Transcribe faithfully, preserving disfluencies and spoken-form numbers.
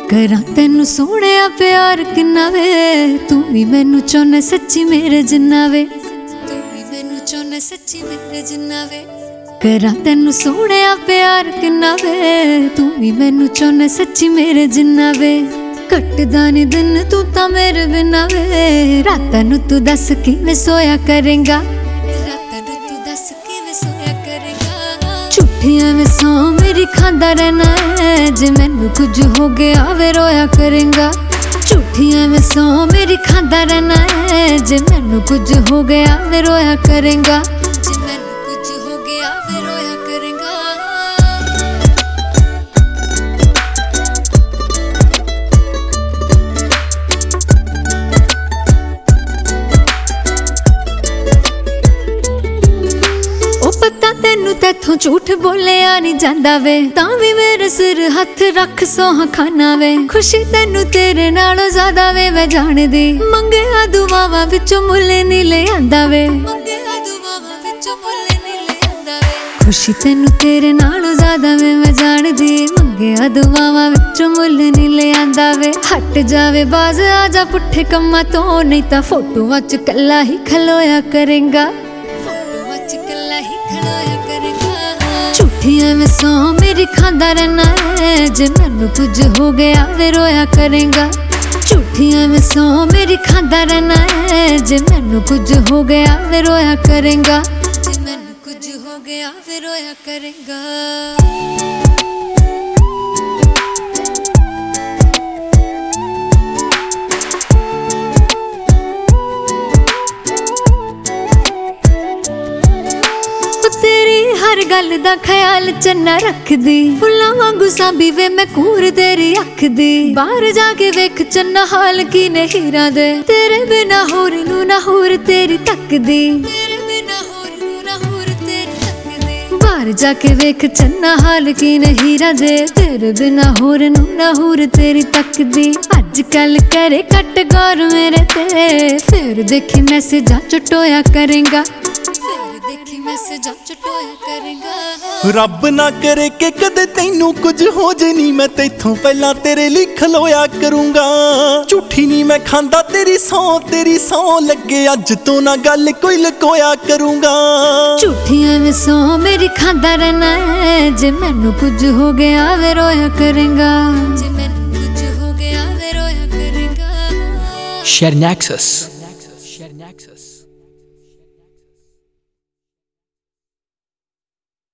करा तेनू सोहणिया प्यार किन्ना वे, तू भी मैनू चाहुन्ना सच्ची मेरे जिन्ना वे, तू भी मैनू चाहुन्ना सच्ची मेरे जिन्ना वे। करा तेनू सोहणिया प्यार किन्ना वे, तू भी मैनू चाहुन्ना सच्ची मेरे जिन्ना वे। कटदा नी दिन तू तां मेरे बिना वे, रातां नू तू दस किवें सोया करेंगा, रातां नू तू दस किवें सोया करेंगा। झूठियां में सौ मेरी खांदा रहना है, जे मैनू कुछ हो गया वे रोया करेंगा। झूठियां में सौ मेरी खांदा रहना है, जे मैनू कुछ हो गया वे रोया करेंगा, जे मैनू कुछ हो गया वे रोया करेंगा। पता तेनू तैथों झूठ बोलिया नहीं जांदा वे, तां भी मेरे सिर हथ रख सोहा खाना वे। खुशी तेनू तेरे नालों ज्यादा वे मैं जानदी, मंगिया दुआवां विचों मुल नहीं ले आंदा वे, मंगिया दुआवां विचों मुल नहीं ले आंदा वे। खुशी तेनू तेरे नालों ज्यादा वे मैं जानदी, मंगिया दुआवां विचों मुल नहीं ले आंदा वे। हट जावे बाज आजा पुट्ठे कम्मां तो, नहीं तां फोटोआं च कल्ला ही खलोया करेंगा, फोटोआं च कल्ला ही खलोया करेंगा। झूठियां में सौ मेरी खांदा रहना है, जे मैनू कुछ हो गया वे रोया करेंगा। झूठियां में सौ मेरी खांदा रहना है, जे मैनू कुछ हो गया वे रोया करेंगा, जे मैनू कुछ हो गया वे रोया करेंगा। हर गल दा ख्याल चन्ना रखदी, फुल्लां वांगू सांभी वे मैं कूर तेरी अख दी। बाहर जाके वेख चन्ना हाल की ने हीरां दे, तेरे बिना होर नू ना होर तेरी तकदी, तेरे बिना होर नू ना होर तेरी तकदी। बाहर जाके वेख चन्ना हाल की ने हीरां दे, तेरे बिना होर नू ना होर तेरी तकदी। अज कल करे कट गौर मेरे ते, फिर देखी मैसेजां चटोया करेंगा, रब ना करे कि कदे तैनू कुछ हो जे, नी मैं तैथों पहला तेरे लिए खलोया करूंगा। झूठी नी मैं खांदा तेरी सौ, तेरी सौ लगे अज तो ना गल कोई लकोया करूंगा। झूठियां में सौ मेरी खांदा रहना है, जे मैनू कुछ हो गया वे रोया करेंगा, जे मैनू कुछ हो गया वे रोया करेंगा। Share Nexus.